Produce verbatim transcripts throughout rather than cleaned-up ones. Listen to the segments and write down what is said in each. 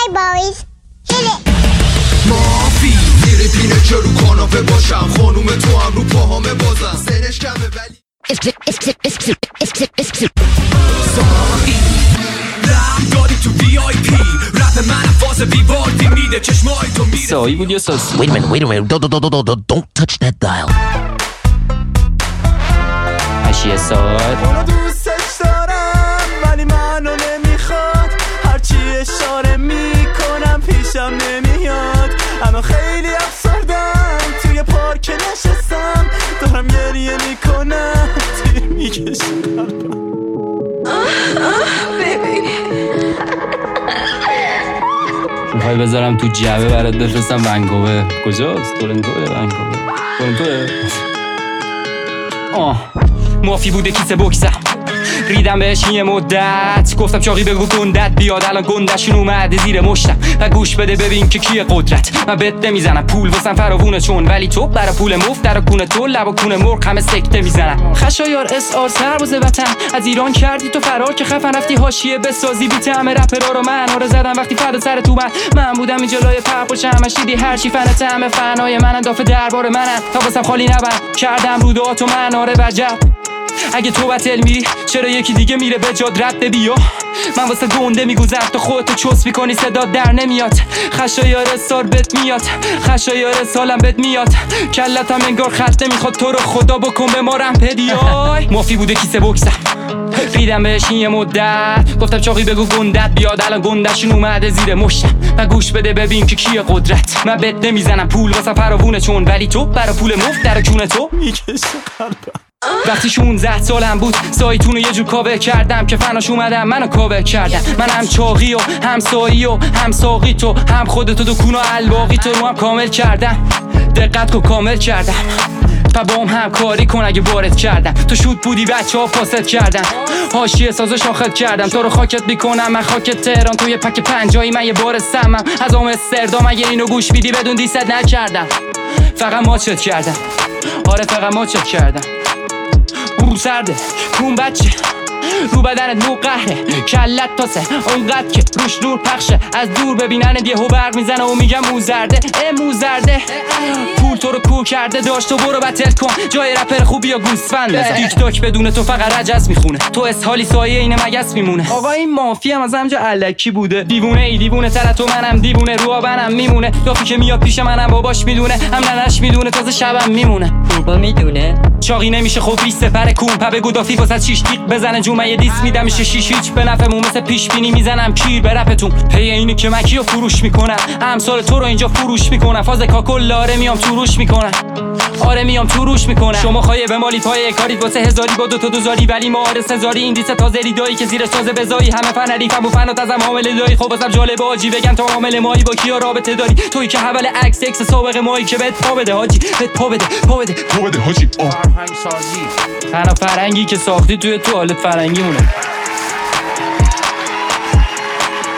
Okay, boys. Hit it. مافی میره پینه که رو کاناپه باشم خانوم تو هم رو پاهامه بازم سنش کمه ولی سایی رم داری تو وی آی پی رپ من فاز ویوالدی میده چشمای تو میره سایی بود یا ساسی؟ Wait a minute, wait a minute, don't, don't, don't, don't, don't, don't touch that dial. هشیه ساعت اونو دوستش دارم ولی منو نمیخواد هرچی اشاره میکنم پیشم نمیاد اما خیلی افسردم توی پارک نشستم دارم گریه میکنم تیر میکشم میخوای بذارم تو جعبه برات بفرستم ونکوور. کجاست؟ تورنتوه ونکوور تورنتوه. آه مافی بوده کیسه بکسم ریدم بهش یه مدت گفتم چاقی بگو گندت بیاد الان گندشون اومده زیر مشتم و گوش بده ببین که کیه قدرت من بت نمیزنم پول واسم فراوونه چون ولی تو برا پول مفت در کونه تو لب و کونه مرغ همه سکته میزنم خشایار اس آر سرباز وطن از ایران کردی تو فرار که خفن رفتی حاشیه بسازی بی طعم رپرا رو من آره زدم وقتی فردا سر تو من من بودم این جلوی پرپ و چمش دیدی هر چی فن طعم فنای من انداف دربار منن تا واسم خالی نبرم کردم رودات و من آره وجب اگه تو بتل میری چرا یکی دیگه میره به جاد رد بیا من واسه گنده میگوزم تو خودتو چوس میکنی صدا در نمیاد خشایار سار بت میاد خشایار سالم بت میاد کلتم انگار خط نمیخواد تو رو خدا بکن به ما رمپدیای مافی بوده کیسه بکسم ریدم بهش یه مدت گفتم چاقی بگو گندت بیاد الان گندشون اومده زیر مشتم و گوش بده ببین که کیه قدرت من بت نمیزنم پول واسه فراوونه چون ولی تو برا پول مفت در کونه تو میکشه قلبم وقتی شونزده سالم بود سایتونو یه جور کاور کردم که فناش اومدم منو کاور کردم من هم چاقی و هم سایی و هم ساقی تو هم خودتو دکون و الباقی تو رو هم کامل کردم دقت کو کامل کردم و با هم همکاری کن اگه وارد کردم تو شوت بودی بچه ها فاسد کردم حاشیه سازو شاخت کردم تو رو خاکت میکنم من خاکت تهران توی پک پنجایی من یه بار سمم از آمستردام اگه اینو گوش میدی بدون دیست نکردم فقط ماچت کردم آره فقط ماچت کردم برو سرده کون بچه رو بدنت نو قهره کلت تاسه اونقدر که روش نور پخشه از دور ببینن یهو برق میزنه و میگم موزرده اه موزرده پول تو رو کور کرده داشت تو برو بتل کن جای رپر خوبی یا گوسفند بزن تیک تاک بدون تو فقط رجس میخونه تو اسحالی سایه اینه مگس میمونه آقا این مافی هم از همجا الکی بوده دیوونه ای دیوونه تر تو منم دیوونه رو آبنم میمونه دافی که میاد پیش منم باباش میدونه هم ننش میدونه تازه شبم میمونه بابا میدونه چاقی نمیشه خب بیست سپر کون پا بگو دافی واسه شیش دیق بزنه جون یه دیس میدم میشه شیش هیچ به نفعمون مثل پیش بینی میزنم کیر به رپتون پی اینه که مکیو فروش میکنم امسال تو رو اینجا فروش میکنم فاز کاکل لاره میام تو روش میکنم آره میام تو روش میکنم شما خواهی به مالی پای کاریت واسه هزاری با دو تا دوزاری ولی ما آره سزاری این دیسه تازه ریدایی که زیر ساز بزایی همه فن ریفم و فنات ازم حامل دایی خب واسم جالب آجی بگم تو حامل مایی با کیا رابطه داری تویی که حول عکس اکس سابقه مایی که بهت پا بده حاجی بهت پا بده پا بده پا بده حاجی فرهنگ سازی تنها فرهنگی که ساختی توی توالت فرنگی مونه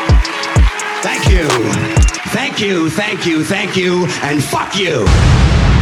Thank you, thank you, thank you, thank you, and fuck you.